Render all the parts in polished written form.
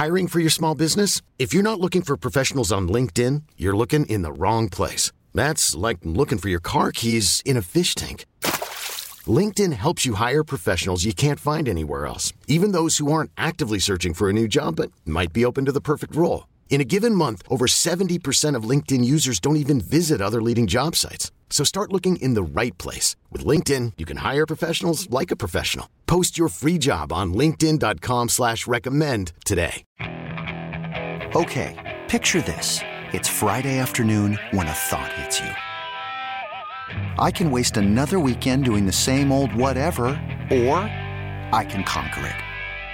Hiring for your small business? If you're not looking for professionals on LinkedIn, you're looking in the wrong place. That's like looking for your car keys in a fish tank. LinkedIn helps you hire professionals you can't find anywhere else, even those who aren't actively searching for a new job but might be open to the perfect role. In a given month, over 70% of LinkedIn users don't even visit other leading job sites. So start looking in the right place. With LinkedIn, you can hire professionals like a professional. Post your free job on linkedin.com/recommend today. Okay, picture this. It's Friday afternoon when a thought hits you. I can waste another weekend doing the same old whatever, or I can conquer it.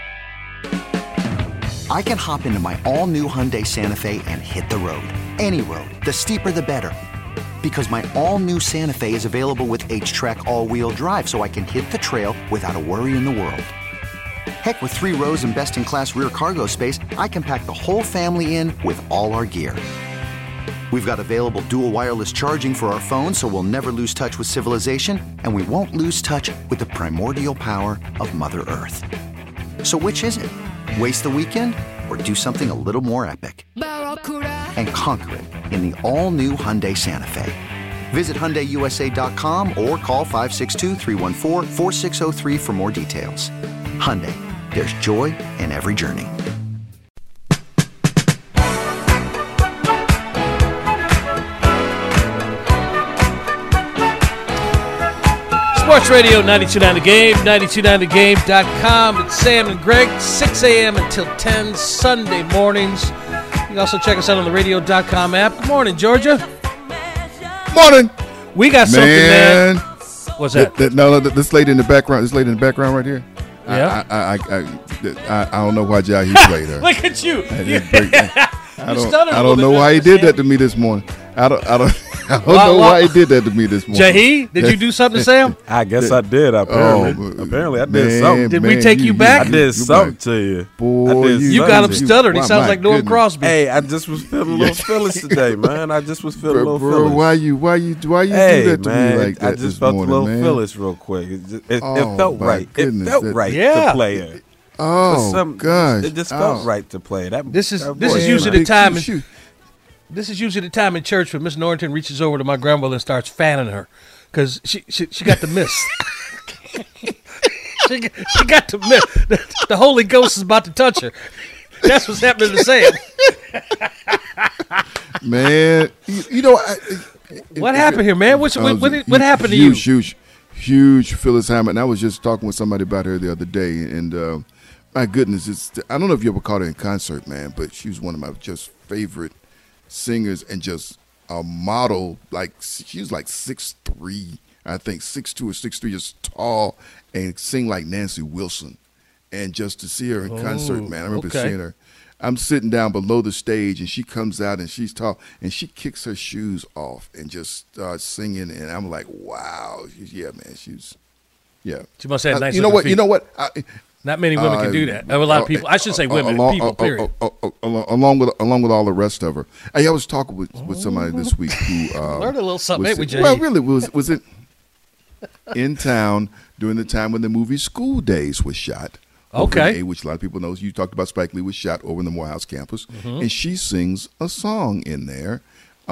I can hop into my all-new Hyundai Santa Fe and hit the road. Any road. The steeper, the better. Because my all-new Santa Fe is available with H-Track all-wheel drive, so I can hit the trail without a worry in the world. Heck, with 3 rows and best-in-class rear cargo space, I can pack the whole family in with all our gear. We've got available dual wireless charging for our phones, so we'll never lose touch with civilization, and we won't lose touch with the primordial power of Mother Earth. So which is it? Waste the weekend or do something a little more epic? And conquer it in the all-new Hyundai Santa Fe. Visit HyundaiUSA.com or call 562-314-4603 for more details. Hyundai, there's joy in every journey. Sports Radio 92.9 The Game, 929thegame.com. It's Sam and Greg, 6 a.m. until 10 Sunday mornings. You can also check us out on the radio.com app. Good morning, Georgia. Morning. We got something, man. What's that? This lady in the background. Right here. Yeah. I don't know why he played her. Look at you. I don't know why he did that to me this morning. I don't know why he did that to me this morning. Jahi, did you do something to Sam? I guess I did. Apparently, I did something. Did we take you back? I did something to you. Boy, you got him stuttered. He sounds like Norm Crosby. Hey, I just was feeling a little feelings today, man. I just was feeling a little feelings. Why you do that to me like that? I just felt morning, a little feelings real quick. It felt right. Goodness, it felt right to play it. Oh gosh! It just felt right to play it. This is usually the time. This is usually the time in church when Miss Norrington reaches over to my grandmother and starts fanning her because she got the miss. she got the miss. The Holy Ghost is about to touch her. That's what's happening to Sam. Man, what happened here, man? What happened to you? Huge Phyllis Hammond. And I was just talking with somebody about her the other day, and my goodness, I don't know if you ever caught her in concert, man, but she was one of my just favorite singers and just a model. Like she was like 6'3", I think 6'2" or 6'3", just tall and sing like Nancy Wilson. And just to see her in concert, man, I remember seeing her. I'm sitting down below the stage and she comes out and she's tall and she kicks her shoes off and just starts singing. And I'm like, wow, yeah, man, she's. She must have nice. You know what? Not many women can do that. A lot of people. I shouldn't say women. People. Period. Along with all the rest of her. I was talking with somebody this week who learned a little something. Well, really was it in town during the time when the movie School Days was shot. Okay. Which a lot of people know. You talked about Spike Lee was shot over in the Morehouse campus, and she sings a song in there.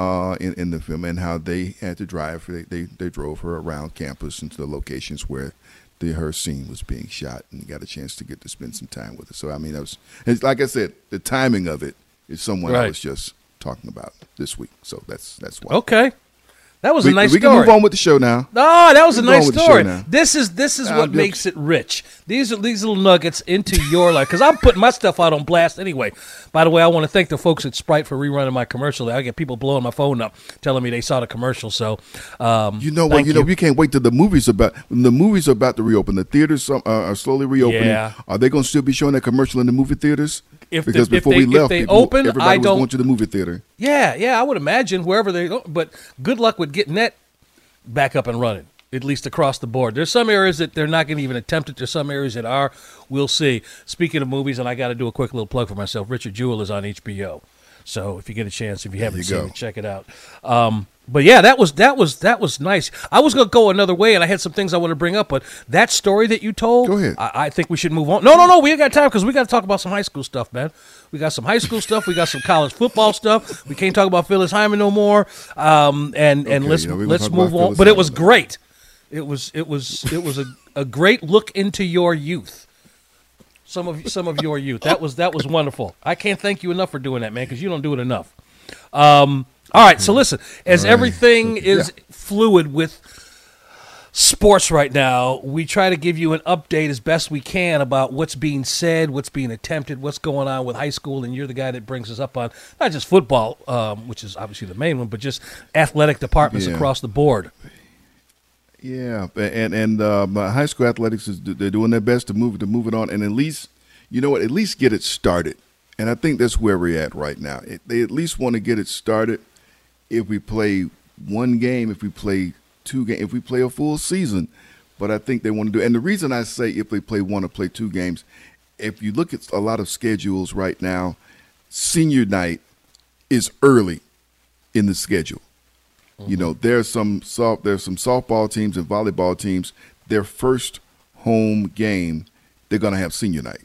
In the film, and how they had to drive. They drove her around campus into the locations where her scene was being shot, and got a chance to get to spend some time with her. So I mean, it's like I said, the timing of it is someone I was just talking about this week. So that's why. Okay, that was a nice story. We can move on with the show now. No, that was a nice story. This is what makes it rich. These are these little nuggets into your life, because I'm putting my stuff out on blast anyway. By the way, I want to thank the folks at Sprite for rerunning my commercial. I get people blowing my phone up, telling me they saw the commercial. So, you know what? We can't wait till the movies about to reopen. The theaters are slowly reopening. Yeah. Are they going to still be showing that commercial in the movie theaters? Because before we left, everybody was going to the movie theater. Yeah, I would imagine wherever they go. But good luck with getting that back up and running, at least across the board. There's some areas that they're not going to even attempt it. There's some areas that are. We'll see. Speaking of movies, and I got to do a quick little plug for myself, Richard Jewell is on HBO. So if you get a chance, if you haven't seen it, check it out. But yeah, that was nice. I was gonna go another way, and I had some things I want to bring up. But that story that you told, go ahead. I think we should move on. No, we ain't got time because we got to talk about some high school stuff, man. We got some high school stuff. We got some college football stuff. We can't talk about Phyllis Hyman no more. And let's move on. But it was great. It was a great look into your youth. Some of your youth. That was wonderful. I can't thank you enough for doing that, man, because you don't do it enough. All right, so listen, as everything is fluid with sports right now, we try to give you an update as best we can about what's being said, what's being attempted, what's going on with high school, and you're the guy that brings us up on not just football, which is obviously the main one, but just athletic departments across the board. Yeah, and high school athletics they're doing their best to move it on, and at least get it started. And I think that's where we're at right now. They at least want to get it started. If we play one game, if we play two games, if we play a full season, but I think they want to do. And the reason I say if they play one or play two games, if you look at a lot of schedules right now, senior night is early in the schedule. Mm-hmm. You know, there's some softball teams and volleyball teams. Their first home game, they're going to have senior night,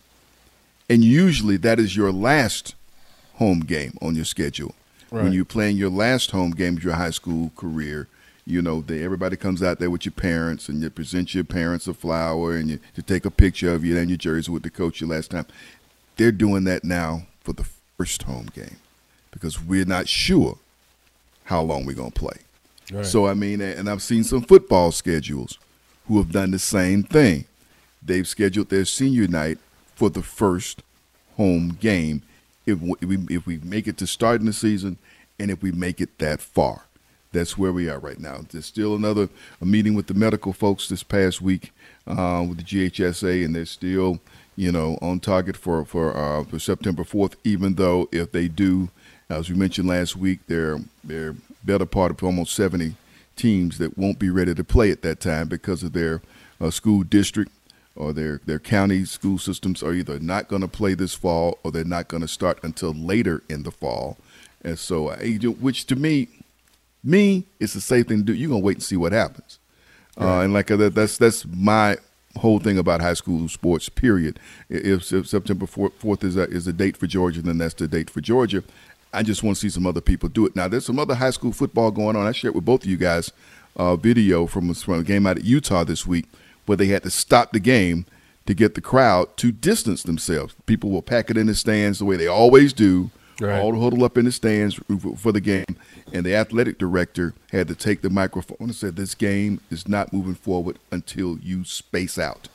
and usually that is your last home game on your schedule. Right. When you're playing your last home game of your high school career, you know, everybody comes out there with your parents, and you present your parents a flower, and you take a picture of you and your jersey with the coach your last time. They're doing that now for the first home game because we're not sure how long we're going to play. Right. So, I mean, and I've seen some football schedules who have done the same thing. They've scheduled their senior night for the first home game if we make it to starting the season and if we make it that far. That's where we are right now. There's still a meeting with the medical folks this past week with the GHSA, and they're still, you know, on target for September 4th, even though if they do, as we mentioned last week, they're better part of almost 70 teams that won't be ready to play at that time because of their school district or their county school systems are either not going to play this fall or they're not going to start until later in the fall. And so, which to me, it's the safe thing to do. You're going to wait and see what happens. Right. And like that's my whole thing about high school sports, period. If September 4th is a date for Georgia, then that's the date for Georgia. I just want to see some other people do it. Now, there's some other high school football going on. I shared with both of you guys a video from a game out at Utah this week where they had to stop the game to get the crowd to distance themselves. People will pack it in the stands the way they always do, all huddle up in the stands for the game. And the athletic director had to take the microphone and said, this game is not moving forward until you space out.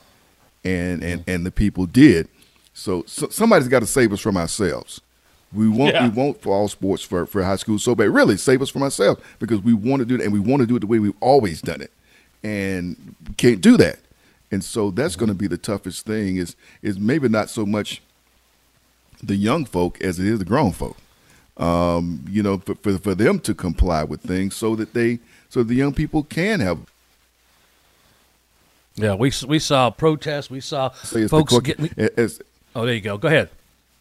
And the people did. So somebody's got to save us from ourselves. We won't for all sports for high school so bad. Really save us from ourselves because we want to do it, and we want to do it the way we've always done it. And we can't do that. And so that's going to be the toughest thing is maybe not so much the young folk as it is the grown folk. You know, for them to comply with things so that the young people can have. Yeah, we saw protests. We saw folks getting. Oh, there you go. Go ahead.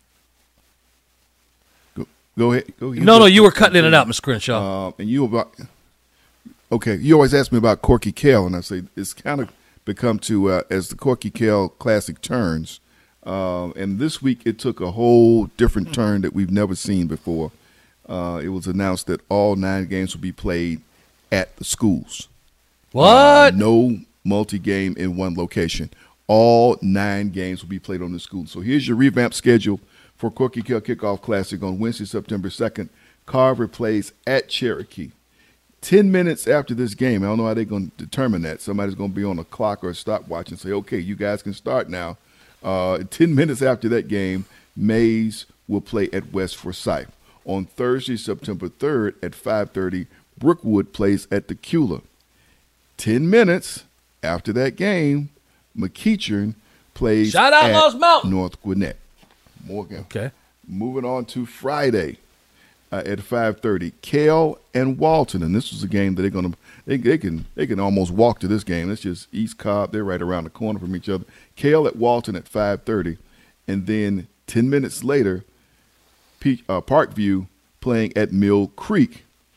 Go ahead. No, you were cutting in and out, Mr. Crenshaw. And you about. Okay, you always ask me about Corky Kell, and I say it's kind of become to as the Corky Kell Classic turns. And this week it took a whole different turn that we've never seen before. It was announced that all 9 games will be played at the schools. What? No multi-game in one location. All 9 games will be played on the school. So here's your revamped schedule for Corky Kell Kickoff Classic on Wednesday, September 2nd. Carver plays at Cherokee. 10 minutes after this game, I don't know how they're going to determine that. Somebody's going to be on a clock or a stopwatch and say, okay, you guys can start now. 10 minutes after that game, Mays will play at West Forsyth. On Thursday, September 3rd at 5:30, Brookwood plays at Decula. 10 minutes after that game, McEachern plays at North Gwinnett. Morgan. Okay. Moving on to Friday at 5:30, Kell and Walton, and this was a game that they can almost walk to this game. It's just East Cobb. They're right around the corner from each other. Kell at Walton at 5:30, and then 10 minutes later, Parkview playing at Mill Creek.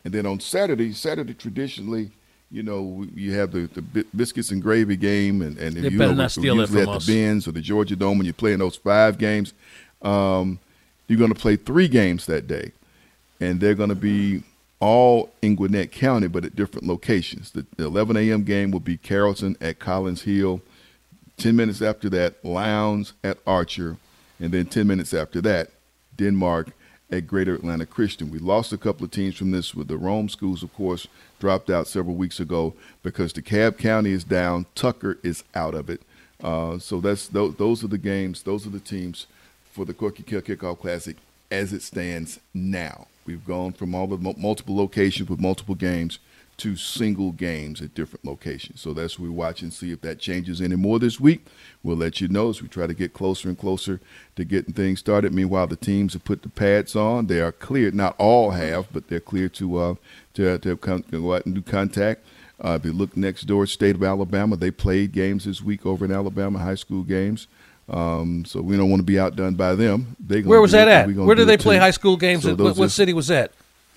And then on Saturday traditionally, you have the biscuits and gravy game, and they better not steal it from us. At the Benz or the Georgia Dome, when you're playing those 5 games, you're going to play 3 games that day, and they're going to be all in Gwinnett County, but at different locations. The 11 a.m. game will be Carrollton at Collins Hill. 10 minutes after that, Lowndes at Archer, and then 10 minutes after that, Denmark at Greater Atlanta Christian. We lost a couple of teams from this. With the Rome schools, of course, dropped out several weeks ago because DeKalb County is down. Tucker is out of it. So those are the games. Those are the teams for the Corky Kell Kickoff Classic as it stands now. We've gone from all the multiple locations with multiple games to single games at different locations. So that's what we watch and see if that changes any more this week. We'll let you know as we try to get closer and closer to getting things started. Meanwhile, the teams have put the pads on. They are cleared. Not all have, but they're clear to go out and do contact. If you look next door, state of Alabama, they played games this week over in Alabama, high school games. So we don't want to be outdone by them. Where was that at? Where do they play high school games? So what city was that?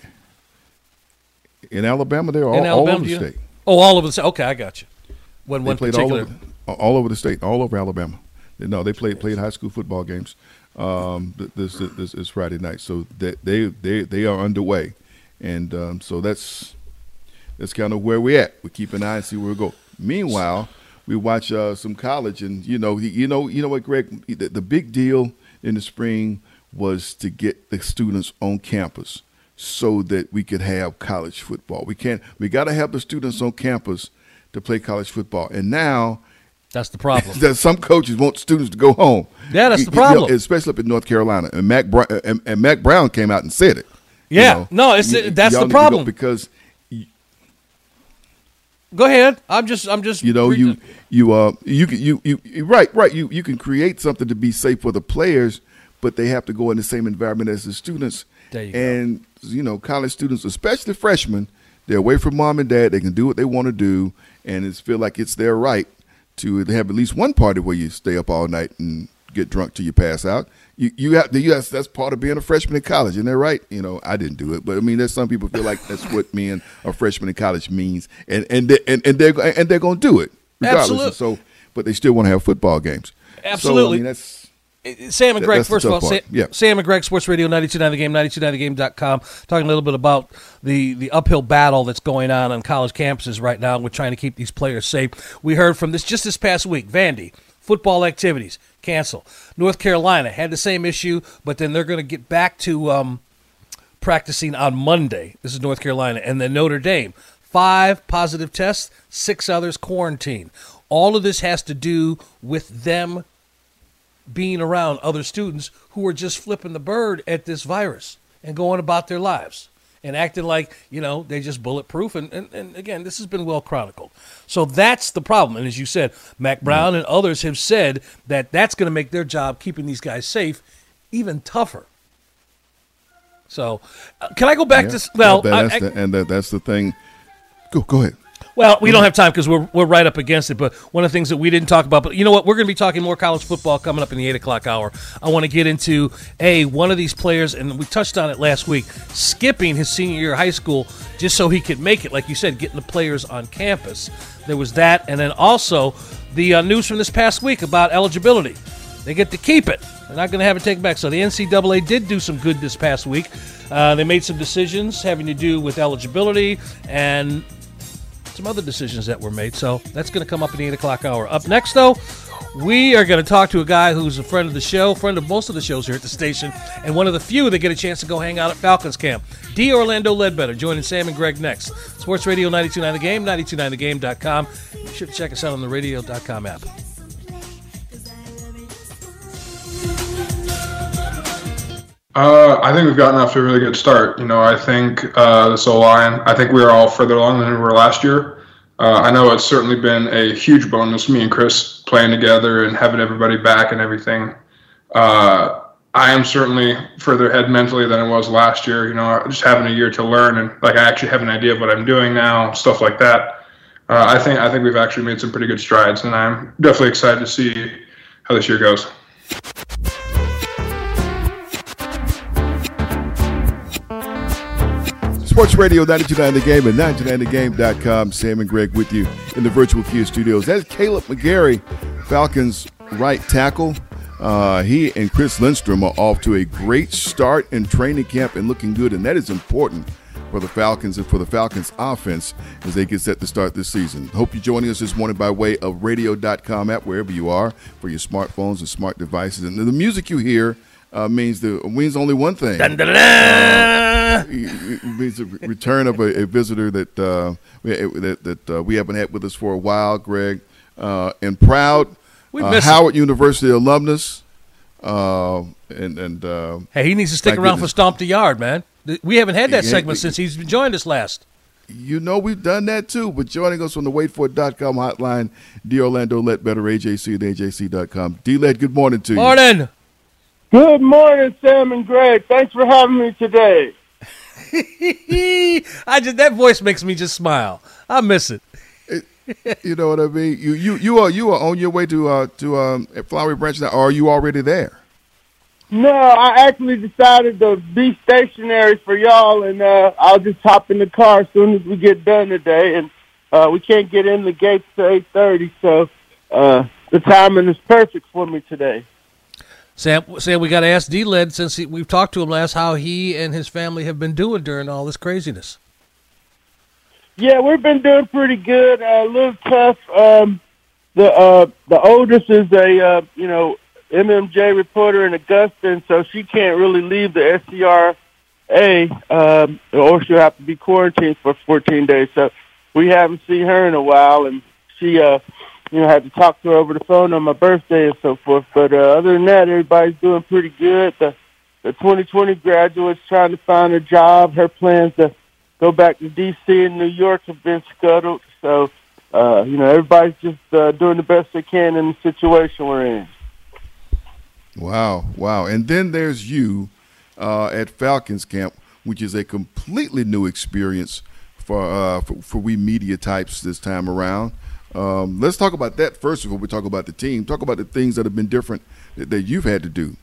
In Alabama, they're all over the state. Oh, all over the state. Okay, I got you. They played all over the state, all over Alabama. No, they played high school football games. This is Friday night, so they are underway, and so that's kind of where we're at. We keep an eye and see where we go. Meanwhile, we watch some college, and you know what, Greg? The big deal in the spring was to get the students on campus so that we could have college football. We got to have the students on campus to play college football. And now that's the problem. That some coaches want students to go home. Yeah, that's the problem. Especially up in North Carolina. And Mack Brown came out and said it. Yeah. That's the problem. Because go ahead. I'm just you right. You can create something to be safe for the players, but they have to go in the same environment as the students. There you go. College students, especially freshmen, they're away from mom and dad. They can do what they want to do, and it's feel like it's their right to have at least one party where you stay up all night and get drunk till you pass out. That's part of being a freshman in college, isn't that right? I didn't do it, but I mean, there's some people feel like that's what being a freshman in college means, and they're going to do it regardless. Absolutely. So, but they still want to have football games. Absolutely. So, I mean, that's. Sam and Greg, first of all, yeah. Sam and Greg, Sports Radio 92.9 The Game, 92.9thegame.com, talking a little bit about the uphill battle that's going on college campuses right now. We're trying to keep these players safe. We heard from just this past week, Vandy, football activities, cancel. North Carolina had the same issue, but then they're going to get back to practicing on Monday. This is North Carolina. And then Notre Dame, 5 positive tests, 6 others quarantined. All of this has to do with them being around other students who are just flipping the bird at this virus and going about their lives and acting like, they're just bulletproof. And again, this has been well chronicled. So that's the problem. And as you said, Mack Brown and others have said that that's going to make their job keeping these guys safe even tougher. So can I go back to – well, that's the thing. Go ahead. Well, we don't have time because we're right up against it. But one of the things that we didn't talk about, but you know what? We're going to be talking more college football coming up in the 8 o'clock hour. I want to get into, one of these players, and we touched on it last week, skipping his senior year of high school just so he could make it, like you said, getting the players on campus. There was that, and then also the news from this past week about eligibility. They get to keep it. They're not going to have it taken back. So the NCAA did do some good this past week. They made some decisions having to do with eligibility and some other decisions that were made. So that's going to come up in the 8 o'clock hour. Up next, though, we are going to talk to a guy who's a friend of the show, friend of most of the shows here at the station, and one of the few that get a chance to go hang out at Falcons camp. D. Orlando Ledbetter joining Sam and Greg next. Sports Radio 92.9 The Game, 92.9thegame.com. You should check us out on the radio.com app. I think we've gotten off to a really good start. I think this O-line, I think we were all further along than we were last year. I know it's certainly been a huge bonus, me and Chris playing together and having everybody back and everything. I am certainly further ahead mentally than I was last year. Just having a year to learn and I actually have an idea of what I'm doing now, stuff like that. I think we've actually made some pretty good strides, and I'm definitely excited to see how this year goes. Sports Radio 92.9 The Game and 92.9thegame.com. Sam and Greg with you in the virtual Kia studios. That's Caleb McGarry, Falcons right tackle. He and Chris Lindstrom are off to a great start in training camp and looking good, and that is important for the Falcons and for the Falcons offense as they get set to start this season. Hope you're joining us this morning by way of radio.com app, wherever you are, for your smartphones and smart devices. And the music you hear means only one thing. It means the return of a visitor that we haven't had with us for a while, Greg, and proud Howard University alumnus. Hey, he needs to stick around for Stomp the Yard, man. We haven't had that segment since he's joined us last. You know we've done that too, but joining us on the waitfor.com hotline, D. Orlando Ledbetter, AJC at AJC.com. D-Led, good morning to you. Morning. Good morning, Sam and Greg. Thanks for having me today. That voice makes me just smile. I miss it. You know what I mean? You are on your way to Flowery Branch now, or are you already there? No, I actually decided to be stationary for y'all, and I'll just hop in the car as soon as we get done today. And we can't get in the gates till 8:30, so the timing is perfect for me today. Sam, we got to ask D-Led, since we've talked to him last, how he and his family have been doing during all this craziness. Yeah, we've been doing pretty good. A little tough. The oldest is a MMJ reporter in Augusta, and so she can't really leave the SCRA, or she'll have to be quarantined for 14 days. So we haven't seen her in a while, and she had to talk to her over the phone on my birthday and so forth. But other than that, everybody's doing pretty good. The 2020 graduate's trying to find a job. Her plans to go back to D.C. and New York have been scuttled. So, everybody's just doing the best they can in the situation we're in. Wow. And then there's you at Falcons camp, which is a completely new experience for we media types this time around. Let's talk about that first before we talk about the team. Talk about the things that have been different that you've had to do.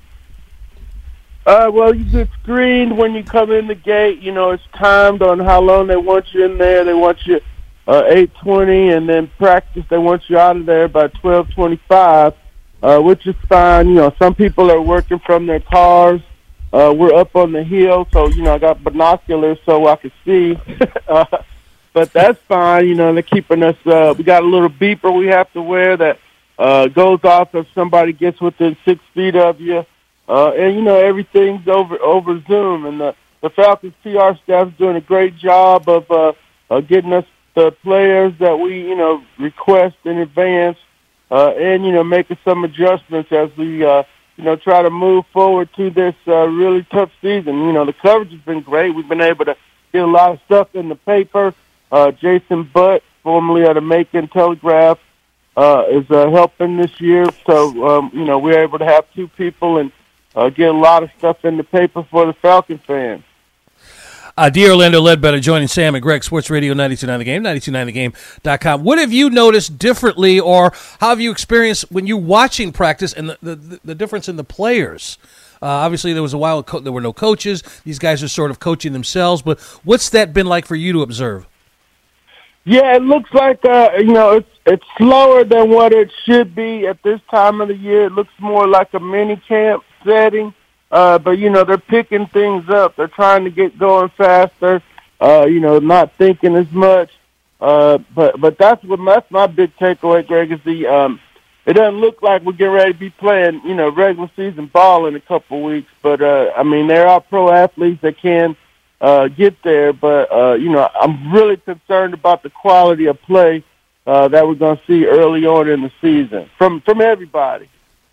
Well, you get screened when you come in the gate. It's timed on how long they want you in there. They want you 8:20, and then practice, they want you out of there by 12:25, which is fine. Some people are working from their cars. We're up on the hill, so, I got binoculars so I can see. But that's fine. They're keeping us we got a little beeper we have to wear that goes off if somebody gets within 6 feet of you. And everything's over Zoom, and the Falcons PR staff is doing a great job of getting us the players that we request in advance, and making some adjustments as we try to move forward to this really tough season. The coverage has been great. We've been able to get a lot of stuff in the paper. Jason Butt, formerly of the Macon Telegraph, is helping this year. So we're able to have two people and get a lot of stuff in the paper for the Falcon fans. Dear Orlando Ledbetter joining Sam and Greg, Sports Radio 92.9 The Game, 92.9thegame.com. What have you noticed differently, or how have you experienced when you're watching practice and the difference in the players? Obviously, there was a while there were no coaches. These guys are sort of coaching themselves, but what's that been like for you to observe? Yeah, it looks like, it's slower than what it should be at this time of the year. It looks more like a mini camp setting. But, they're picking things up. They're trying to get going faster, not thinking as much. But that's my big takeaway, Greg, is it doesn't look like we're getting ready to be playing, regular season ball in a couple of weeks. But, there are pro athletes that can get there. But, I'm really concerned about the quality of play that we're going to see early on in the season from everybody.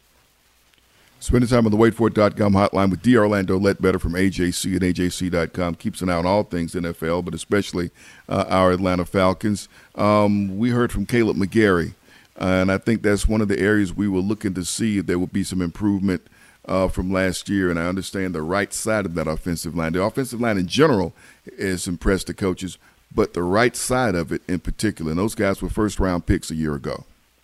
Spending time on the waitfor.com hotline with D. Orlando Ledbetter from AJC and AJC.com. Keeps an eye on all things NFL, but especially our Atlanta Falcons. We heard from Caleb McGarry, and I think that's one of the areas we were looking to see if there would be some improvement from last year. And I understand the right side of that offensive line. The offensive line in general has impressed the coaches, but the right side of it in particular. And those guys were first-round picks a year ago.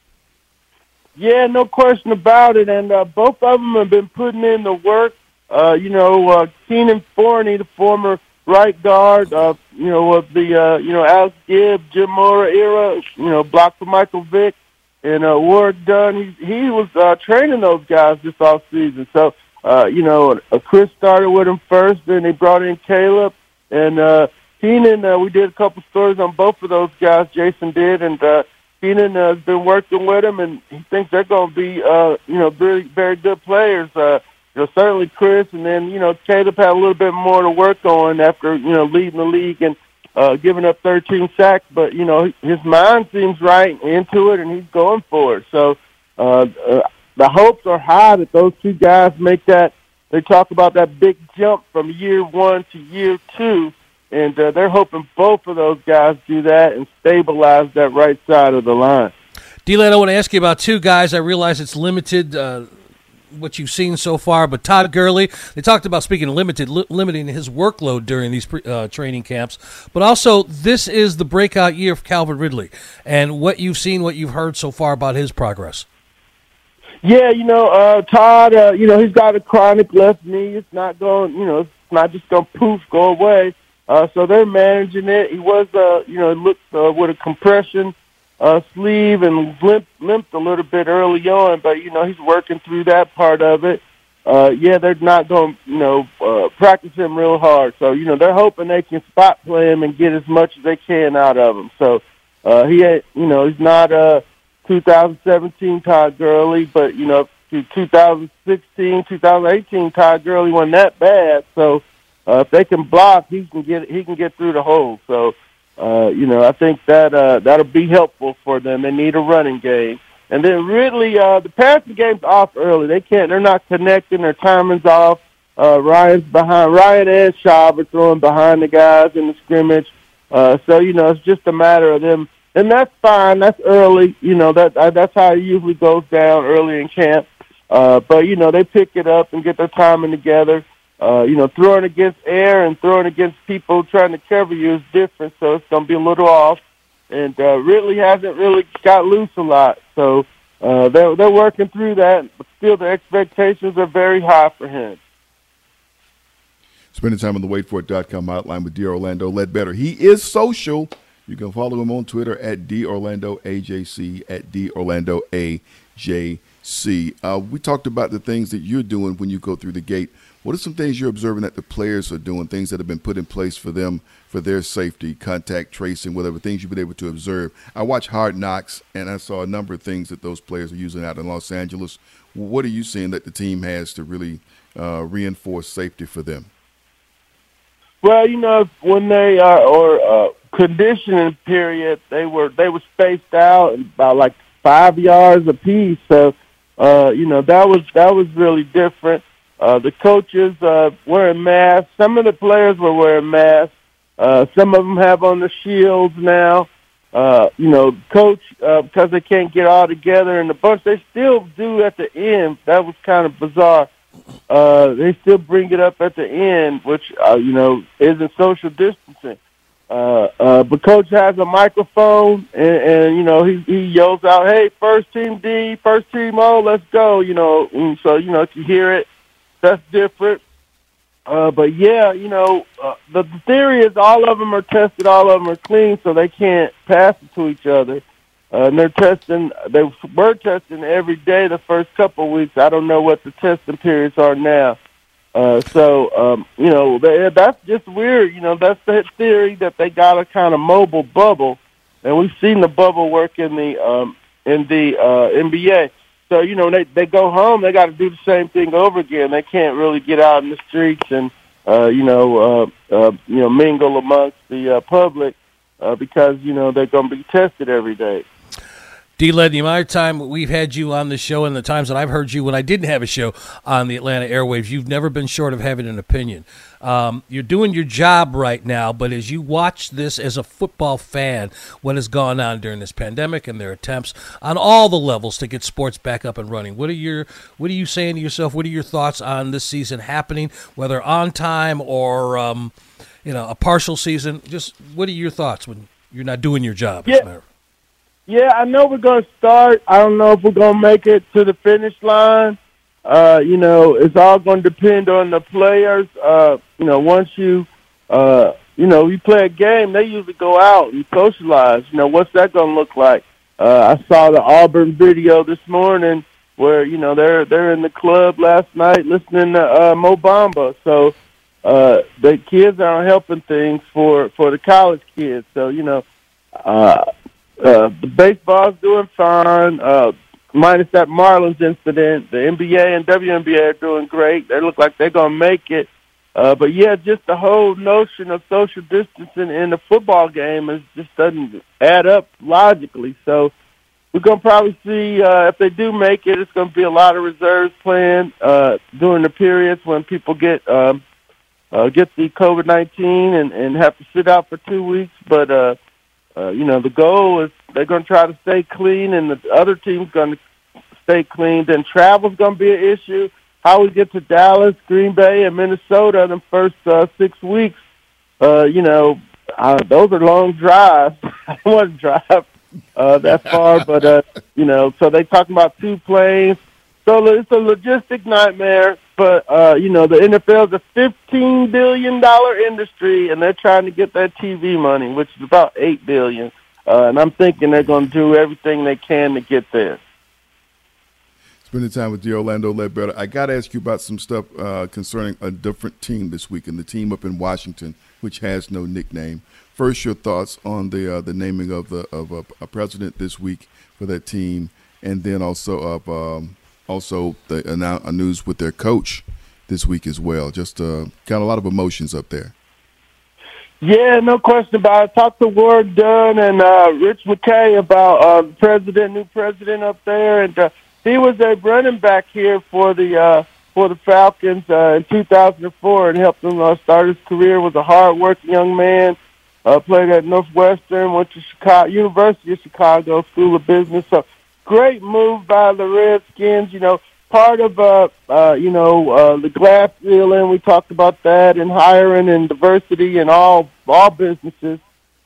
Yeah, no question about it, and both of them have been putting in the work. Keenan Forney, the former right guard, of the Alex Gibb, Jim Mora era, blocked for Michael Vick and Warrick Dunn. He was training those guys this off season. So Chris started with him first, then they brought in Caleb and Keenan. We did a couple stories on both of those guys. Jason did, and Keenan has been working with him, and he thinks they're going to be very, very good players. Certainly Chris, and then, Caleb had a little bit more to work on after, leading the league and giving up 13 sacks. But, his mind seems right into it, and he's going for it. So the hopes are high that those two guys make that. They talk about that big jump from year one to year two, and they're hoping both of those guys do that and stabilize that right side of the line. D-Led, I want to ask you about two guys. I realize it's limited what you've seen so far, but Todd Gurley, they talked about, speaking of limiting his workload during these training camps, but also this is the breakout year of Calvin Ridley, and what you've seen, what you've heard so far about his progress. Yeah, Todd, he's got a chronic left knee. It's not going, it's not just going to poof, go away. So they're managing it. He was, looked with a compression sleeve and limped a little bit early on, but, he's working through that part of it. They're not going to, practice him real hard. So, they're hoping they can spot play him and get as much as they can out of him. So, he's not 2017 Todd Gurley, but, 2016, 2018 Todd Gurley wasn't that bad. So, if they can block, he can get through the hole. So, I think that that'll be helpful for them. They need a running game. And then Ridley, the passing game's off early. They're not connecting. Their timing's off. Ryan's behind. Ryan and Schaub are throwing behind the guys in the scrimmage. So, it's just a matter of them. And that's fine. That's early. That's how it usually goes down early in camp. But, they pick it up and get their timing together. Throwing against air and throwing against people trying to cover you is different, so it's going to be a little off. And Ridley hasn't really got loose a lot, so they're working through that, but still the expectations are very high for him. Spending time on the waitforit.com hotline with D. Orlando Ledbetter. He is social. You can follow him on Twitter at DOrlandoAJC, at DOrlandoAJC. We talked about the things that you're doing when you go through the gate. What are some things you're observing that the players are doing, things that have been put in place for them, for their safety, contact tracing, whatever, things you've been able to observe? I watched Hard Knocks, and I saw a number of things that those players are using out in Los Angeles. What are you seeing that the team has to really reinforce safety for them? Well, when they are conditioning period, they were spaced out about like 5 yards apiece. So, that was really different. The coaches wearing masks. Some of the players were wearing masks. Some of them have on the shields now. Coach, because they can't get all together in the bunch, they still do at the end. That was kind of bizarre. They still bring it up at the end, which, isn't social distancing. But Coach has a microphone, and he yells out, "Hey, first team D, first team O, let's go!" And so if you hear it, that's different. But yeah, the theory is all of them are tested, all of them are clean, so they can't pass it to each other. And they were testing every day the first couple of weeks. I don't know what the testing periods are now. That's just weird. That's the theory that they got a kind of mobile bubble, and we've seen the bubble work in the NBA. So, they go home, they got to do the same thing over again. They can't really get out in the streets and, mingle amongst the public because, they're going to be tested every day. D-Led, the amount of time we've had you on the show and the times that I've heard you when I didn't have a show on the Atlanta airwaves, you've never been short of having an opinion. You're doing your job right now, but as you watch this as a football fan, what has gone on during this pandemic and their attempts on all the levels to get sports back up and running, what are you saying to yourself? What are your thoughts on this season happening, whether on time or a partial season? Just what are your thoughts when you're not doing your job? Yeah, I know we're going to start. I don't know if we're going to make it to the finish line. It's all going to depend on the players. Once you you play a game, they usually go out and socialize. What's that going to look like? I saw the Auburn video this morning where, they're in the club last night listening to Mo Bamba. So the kids are helping things for the college kids. So, the baseball's doing fine, minus that Marlins incident. The NBA and WNBA are doing great. They look like they're going to make it. But, yeah, just the whole notion of social distancing in the football game just doesn't add up logically. So we're going to probably see if they do make it, it's going to be a lot of reserves playing during the periods when people get the COVID-19 and have to sit out for 2 weeks. But, the goal is they're going to try to stay clean, and the other team's going to stay clean. Then travel's going to be an issue. How we get to Dallas, Green Bay, and Minnesota in the first 6 weeks, those are long drives. I don't want to drive that far, but, so they're talking about 2 planes. So it's a logistic nightmare, but, the NFL is a $15 billion industry, and they're trying to get that TV money, which is about $8 billion. And I'm thinking they're going to do everything they can to get there. Spending time with the Orlando Ledbetter. I got to ask you about some stuff concerning a different team this week, and the team up in Washington, which has no nickname. First, your thoughts on the naming of a president this week for that team, and then also the news with their coach this week as well. Just kind of a lot of emotions up there. Yeah, no question about it. Talked to Ward Dunn and Rich McKay about new president up there, and he was a running back here for the Falcons in 2004 and helped him start his career. Was a hard-working young man. Played at Northwestern, went to University of Chicago School of Business. So great move by the Redskins. Part of the glass ceiling. We talked about that and hiring and diversity in all businesses.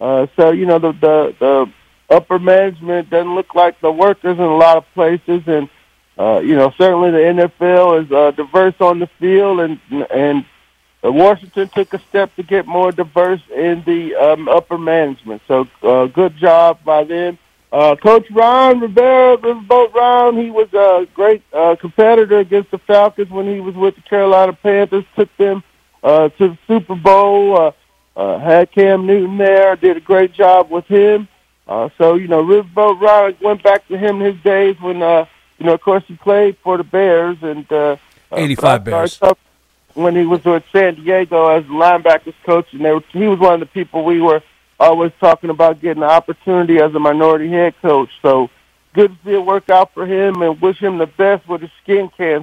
The upper management doesn't look like the workers in a lot of places, and certainly the NFL is diverse on the field, and Washington took a step to get more diverse in the upper management. So good job by them. Coach Ron Rivera, Riverboat Ron, he was a great competitor against the Falcons when he was with the Carolina Panthers, took them to the Super Bowl, had Cam Newton there, did a great job with him. Riverboat Ron, went back to him in his days when, of course, he played for the Bears. And 85 Bears. When he was with San Diego as a linebackers coach, and he was one of the people we were always talking about getting an opportunity as a minority head coach. So good to see it work out for him, and wish him the best with his skin cancer.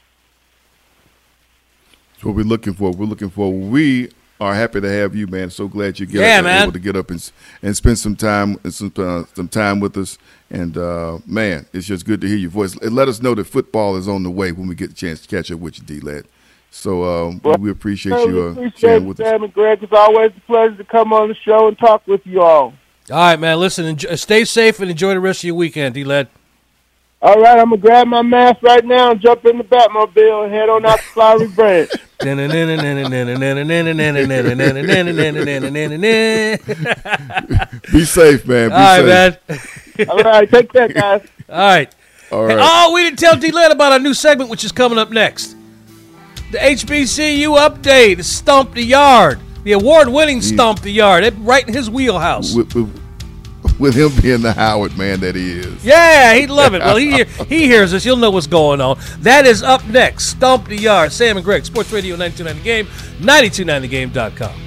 That's what we're looking for. We are happy to have you, man. So glad you're able to get up and spend some time with us. And, man, it's just good to hear your voice. And let us know that football is on the way when we get a chance to catch up with you, D-Led. So we appreciate you sharing with us. Sam and Greg, it's always a pleasure to come on the show and talk with you all. All right, man. Listen, stay safe and enjoy the rest of your weekend, D-Led. All right, I'm going to grab my mask right now and jump in the Batmobile and head on out to Flowery Branch. Be safe, man. All right, man. All right, take care, guys. All right. Oh, we didn't tell D-Led about our new segment, which is coming up next. The HBCU update, Stomp the Yard, the award-winning Stomp the Yard, right in his wheelhouse. With him being the Howard man that he is. Yeah, he'd love it. Well, he hears us. He'll know what's going on. That is up next. Stomp the Yard. Sam and Greg, Sports Radio 92.9 The Game, 92.9thegame.com.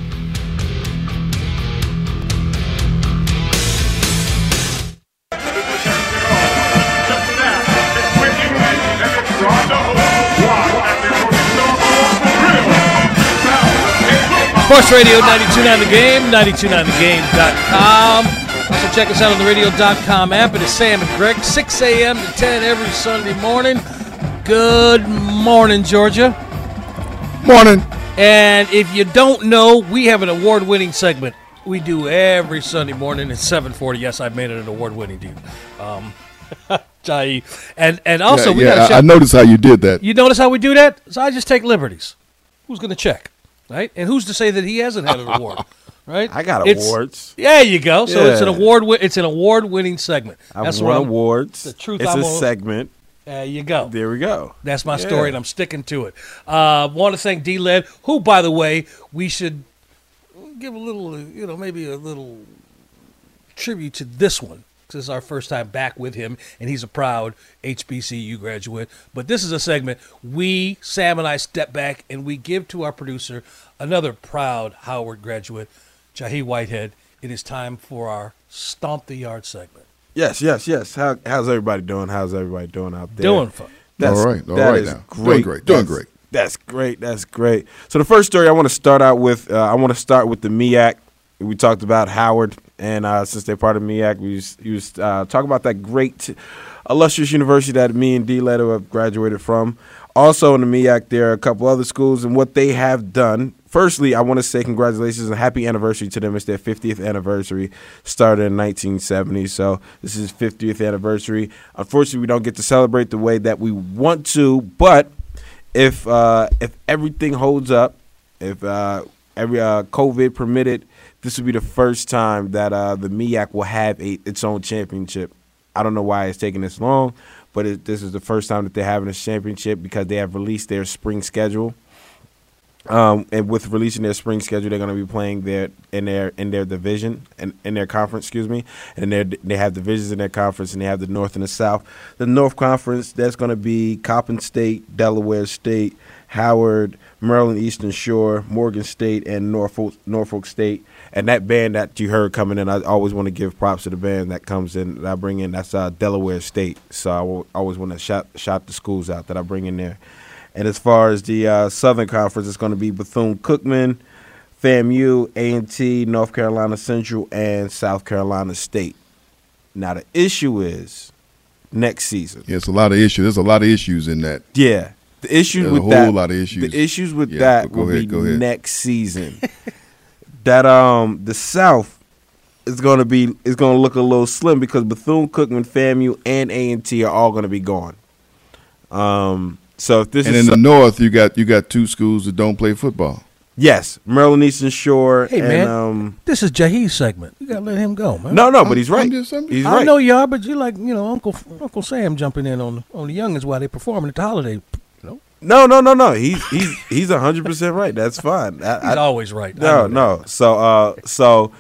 Sports Radio 92.9 The Game, 92.9thegame.com. Also check us out on the radio.com app. It is Sam and Greg, 6 a.m. to 10 every Sunday morning. Good morning, Georgia. Morning. And if you don't know, we have an award-winning segment we do every Sunday morning at 7:40. Yes, I've made it an award-winning deal. And also, we got to check. I noticed how you did that. You notice how we do that? So I just take liberties. Who's going to check? right? And who's to say that he hasn't had an award, right? I got awards. There you go. So Yeah. It's an award-winning segment. I've won awards. The truth. It's a segment. There you go. There we go. That's my story, and I'm sticking to it. Want to thank D-Led, who, by the way, we should give a little, maybe a little tribute to this one. This is our first time back with him, and he's a proud HBCU graduate. But this is a segment Sam and I step back, and we give to our producer, another proud Howard graduate, Jahi Whitehead. It is time for our Stomp the Yard segment. Yes. How's everybody doing? How's everybody doing out there? Doing fun. All right now. Great. Doing great. That's great. So the first story I want to start out with, the MEAC. We talked about Howard, and since they're part of MEAC, we was talking about that great, illustrious university that me and D-Led have graduated from. Also in the MEAC, there are a couple other schools and what they have done. Firstly, I want to say congratulations and happy anniversary to them. It's their 50th anniversary, started in 1970. So this is 50th anniversary. Unfortunately, we don't get to celebrate the way that we want to, but if everything holds up, if every COVID permitted, this will be the first time that the MEAC will have its own championship. I don't know why it's taking this long, but this is the first time that they're having a championship because they have released their spring schedule. And with releasing their spring schedule, they're going to be playing in their division and in their conference, and they have divisions in their conference, and they have the North and the South. The North Conference, that's going to be Coppin State, Delaware State, Howard, Maryland Eastern Shore, Morgan State, and Norfolk State. And that band that you heard coming in, I always want to give props to the band that comes in, that I bring in. That's Delaware State. So I always want to shout the schools out that I bring in there. And as far as the Southern Conference, it's going to be Bethune-Cookman, FAMU, A&T, North Carolina Central, and South Carolina State. Now, the issue is next season. Yeah, it's a lot of issues. There's a lot of issues in that. Yeah. The issues with that. A whole lot of issues. The issues with that will be next season. That the South is going to look a little slim because Bethune-Cookman, FAMU, and A&T are all going to be gone. So if this in the North, you got two schools that don't play football. Yes, Maryland Eastern Shore. Hey, man, this is Jahi's segment. You gotta let him go, man. No, but he's right. He's right. I know you are, but you're like Uncle Sam jumping in on the youngins while they performing at the holiday. No. He's 100% right. That's fine. He's always right. No. So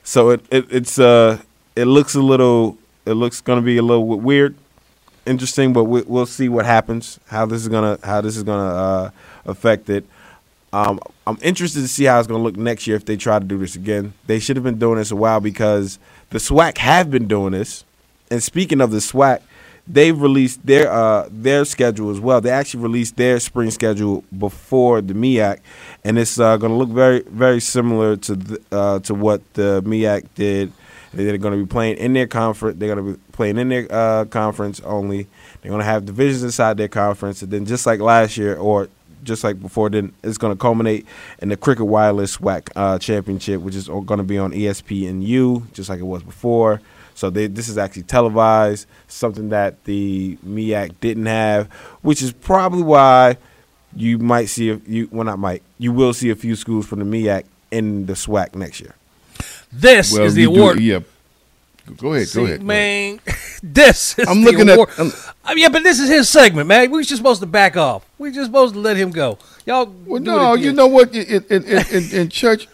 it looks going to be a little weird, interesting, but we'll see what happens. How this is gonna affect it. I'm interested to see how it's going to look next year if they try to do this again. They should have been doing this a while because the SWAC have been doing this. And speaking of the SWAC, they've released their schedule as well. They actually released their spring schedule before the MEAC, and it's going to look very, very similar to what the MEAC did. They're going to be playing in their conference. They're going to be playing in their conference only. They're going to have divisions inside their conference, and then just like last year or just like before, then it's going to culminate in the Cricket Wireless SWAC championship, which is going to be on ESPNU, just like it was before. So this is actually televised, something that the MEAC didn't have, which is probably why you might see you will see a few schools from the MEAC in the SWAC next year. This is the award. Yeah. Go ahead. Man, this is I'm the looking award. at. But this is his segment, man. We're just supposed to back off. We're just supposed to let him go. Y'all. Well, no, you know what? In church,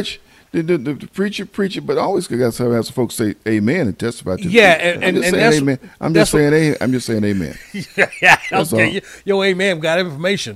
the preacher, but always got to have some folks say amen and testify to. Yeah, and that's amen. I'm just saying amen. Yeah, okay. Your amen got information.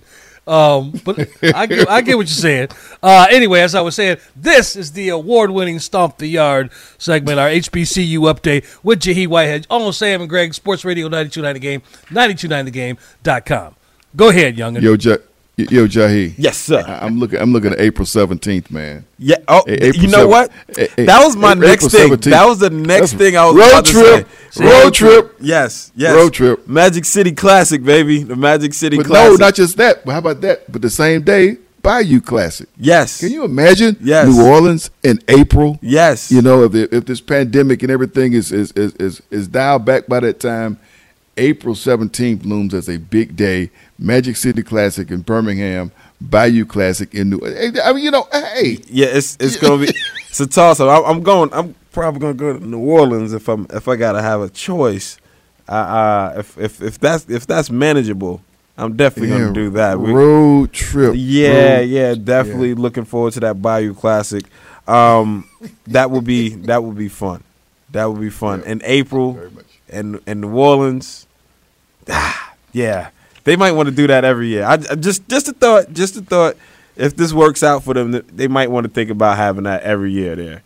But I get what you're saying. Anyway, as I was saying, this is the award-winning Stomp the Yard segment, our HBCU update with Jahi Whitehead on Sam and Greg, Sports Radio 92.9 The Game, 92.9thegame.com. Go ahead, youngin. Yo, Jahi. Yes, sir. I'm looking at April 17th, man. Yeah. Oh, you know what? That was my next thing. 17th. That was the next thing I was about to say. Road trip. Yes. Road trip. Magic City Classic, baby. The Magic City but Classic. No, not just that. But how about that? But the same day, Bayou Classic. Yes. Can you imagine? Yes. New Orleans in April. Yes. You know, if this pandemic and everything is dialed back by that time, April 17th looms as a big day. Magic City Classic in Birmingham. Bayou Classic in New. I mean, hey, yeah, it's gonna be it's a toss up. I'm probably gonna go to New Orleans if I gotta have a choice. If that's manageable, I'm definitely gonna do that. Road trip. Yeah, definitely looking forward to that Bayou Classic. That would be fun. That would be fun in April and New Orleans. Yeah, they might want to do that every year. I just a thought. If this works out for them, they might want to think about having that every year there.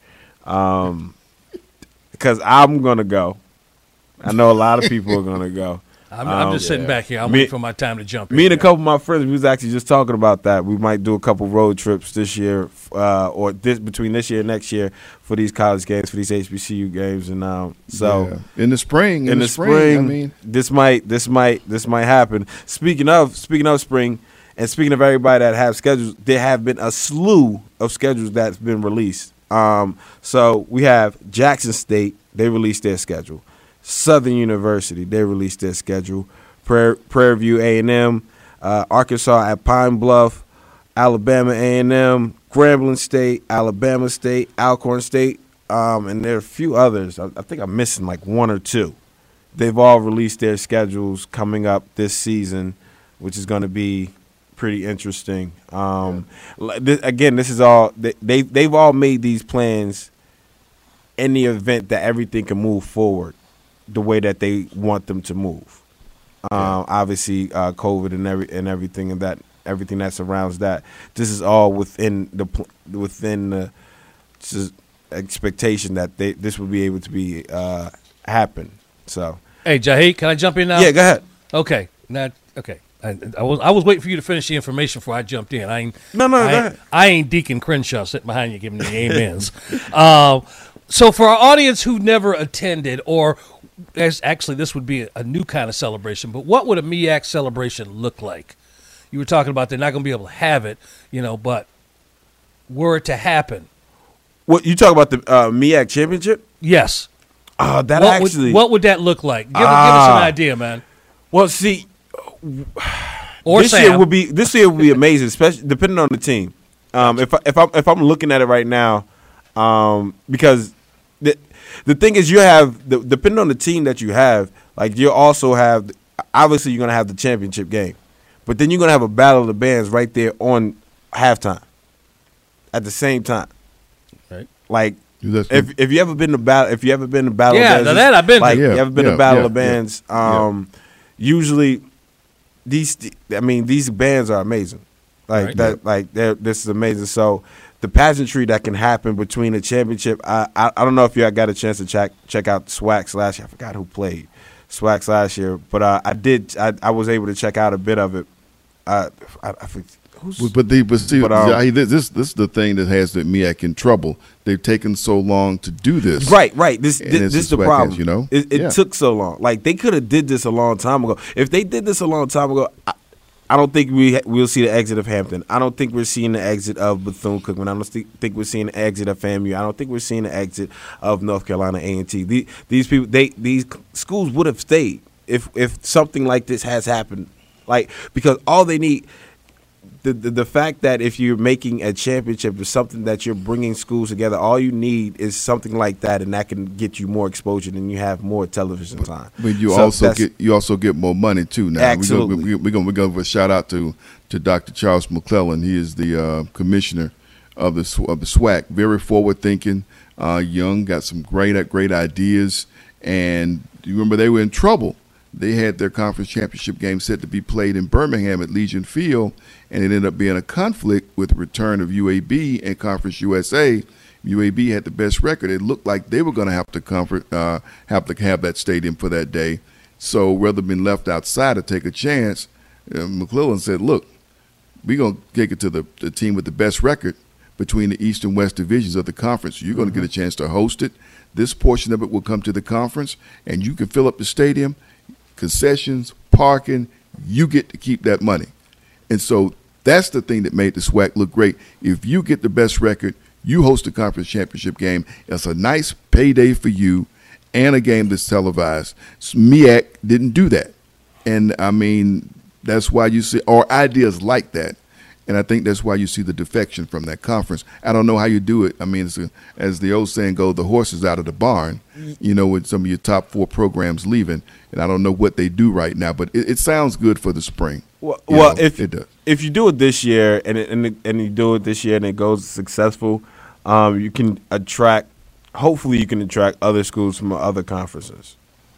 Because I'm gonna go. I know a lot of people are gonna go. I'm just sitting back here. I'm waiting for my time to jump in. Me and a couple of my friends, we was actually just talking about that. We might do a couple road trips this year, between this year and next year for these college games, for these HBCU games, and in the spring. In the spring, I mean, this might happen. Speaking of spring, and speaking of everybody that have schedules, there have been a slew of schedules that's been released. So we have Jackson State. They released their schedule. Southern University, they released their schedule. Prairie View A&M, Arkansas at Pine Bluff, Alabama A&M, Grambling State, Alabama State, Alcorn State, and there are a few others. I think I'm missing like one or two. They've all released their schedules coming up this season, which is going to be pretty interesting. Again, this is all they've all made these plans in the event that everything can move forward the way that they want them to move. Obviously, COVID and everything that surrounds that. This is all within the expectation that this will be able to be happen. So, hey, Jaheed, can I jump in now? Yeah, go ahead. Okay, okay. I was waiting for you to finish the information before I jumped in. Go ahead. I ain't Deacon Crenshaw sitting behind you giving the amens. So for our audience who never attended, or actually this would be a new kind of celebration, but what would a MEAC celebration look like? You were talking about they're not going to be able to have it, but were it to happen. What you talk about the MEAC championship? Yes. What would that look like? Give us an idea, man. Well, see, this year would be amazing, especially depending on the team. If I'm looking at it right now, because the thing is, you have depending on the team that you have, like you also have, obviously you're gonna have the championship game, but then you're gonna have a battle of the bands right there on halftime, at the same time. Right. Like if you ever been to battle, of bands, that I've been. You ever been to battle of bands? Usually, these bands are amazing. Like that, like this is amazing. So the pageantry that can happen between the championship, I don't know if you got a chance to check out SWACs last year. I forgot who played SWACs last year, but I was able to check out a bit of it. This is the thing that has the MEAC in trouble. They've taken so long to do this. Right. This is the problem. It took so long. Like they could have did this a long time ago. If they did this a long time ago, I don't think we'll see the exit of Hampton. I don't think we're seeing the exit of Bethune-Cookman. I don't think we're seeing the exit of FAMU. I don't think we're seeing the exit of North Carolina A&T. These schools would have stayed if something like this has happened. Like, because all they need, the fact that if you're making a championship or something that you're bringing schools together, all you need is something like that, and that can get you more exposure and you have more television time. But you also get more money too. Now absolutely, we're gonna give a shout out to Dr. Charles McClellan. He is the commissioner of the SWAC. Very forward thinking, young, got some great ideas. And you remember they were in trouble. They had their conference championship game set to be played in Birmingham at Legion Field, and it ended up being a conflict with the return of UAB and Conference USA. UAB had the best record. It looked like they were going to have to have that stadium for that day. So rather than left outside to take a chance, McClellan said, look, we're going to take it to the team with the best record between the East and West divisions of the conference. You're going to get a chance to host it. This portion of it will come to the conference, and you can fill up the stadium. Concessions, parking, you get to keep that money. And so that's the thing that made the SWAC look great. If you get the best record, you host a conference championship game. It's a nice payday for you and a game that's televised. MEAC didn't do that. And, I mean, that's why you see, or ideas like that. And I think that's why you see the defection from that conference. I don't know how you do it. I mean, as the old saying goes, the horse is out of the barn, with some of your top 4 programs leaving. And I don't know what they do right now, but it sounds good for the spring. Well, it does. If you do it this year and you do it this year and it goes successful, you can attract other schools from other conferences.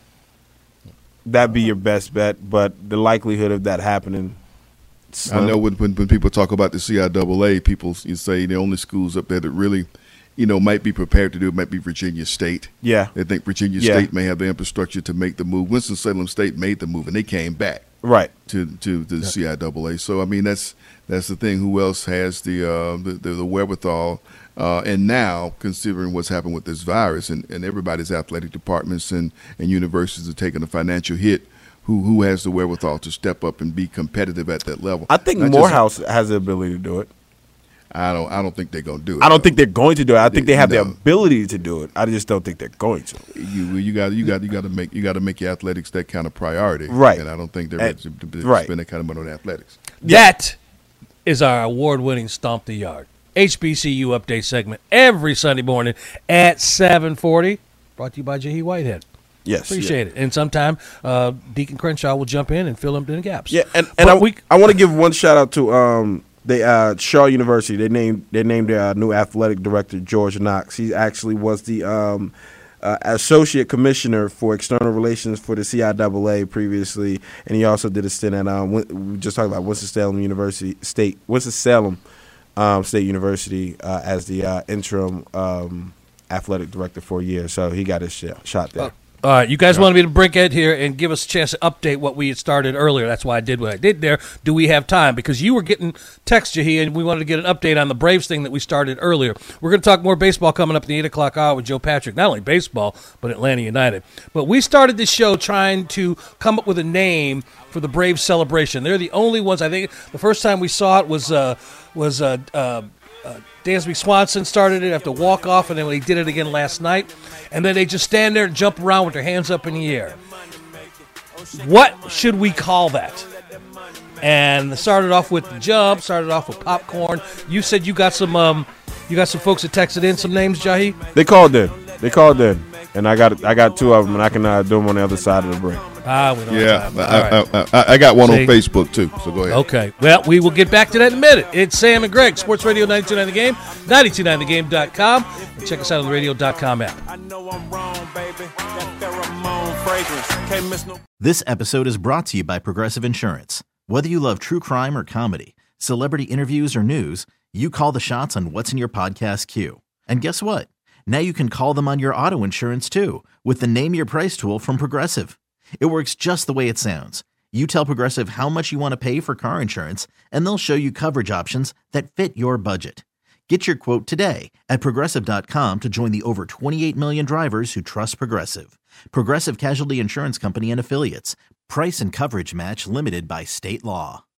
That'd be your best bet, but the likelihood of that happening. I know when people talk about the CIAA, you say the only schools up there that really, might be prepared to do it might be Virginia State. Yeah. They think Virginia State may have the infrastructure to make the move. Winston-Salem State made the move, and they came back to the CIAA. So, I mean, that's the thing. Who else has the wherewithal? And now, considering what's happened with this virus and everybody's athletic departments and universities are taking a financial hit, who has the wherewithal to step up and be competitive at that level? I think Morehouse has the ability to do it. I don't think they're going to do it. I don't think they're going to do it. I think they have the ability to do it. I just don't think they're going to. You got to make your athletics that kind of priority, right? And I don't think they're ready to spend that kind of money on athletics. That is our award-winning Stomp the Yard HBCU update segment every Sunday morning at 7:40. Brought to you by J.E. Whitehead. Yes, appreciate it. And sometime Deacon Crenshaw will jump in and fill in the gaps. Yeah, and I want to give one shout out to Shaw University. They named their new athletic director George Knox. He actually was the associate commissioner for external relations for the CIAA previously, and he also did a stint at we just talked about Winston-Salem State University as the interim athletic director for a year. So he got his shot there. All right, you guys wanted me to break it here and give us a chance to update what we had started earlier. That's why I did what I did there. Do we have time? Because you were getting text, Jahi, and we wanted to get an update on the Braves thing that we started earlier. We're going to talk more baseball coming up in the 8 o'clock hour with Joe Patrick. Not only baseball, but Atlanta United. But we started this show trying to come up with a name for the Braves celebration. They're the only ones. I think the first time we saw it was Dansby Swanson started it after walk-off, and then they did it again last night. And then they just stand there and jump around with their hands up in the air. What should we call that? And started off with the jump, started off with popcorn. You said you got some folks that texted in some names, Jahi? They called in. And I got 2 of them, and I can do them on the other side of the break. We don't have time. I got one on Facebook, too, so go ahead. Okay. Well, we will get back to that in a minute. It's Sam and Greg, Sports Radio 92.9 The Game, 92.9thegame.com, and check us out on the radio.com app. I know I'm wrong, baby. That pheromone fragrance. Can't miss no. This episode is brought to you by Progressive Insurance. Whether you love true crime or comedy, celebrity interviews or news, you call the shots on what's in your podcast queue. And guess what? Now you can call them on your auto insurance, too, with the Name Your Price tool from Progressive. It works just the way it sounds. You tell Progressive how much you want to pay for car insurance, and they'll show you coverage options that fit your budget. Get your quote today at Progressive.com to join the over 28 million drivers who trust Progressive. Progressive Casualty Insurance Company and Affiliates. Price and coverage match limited by state law.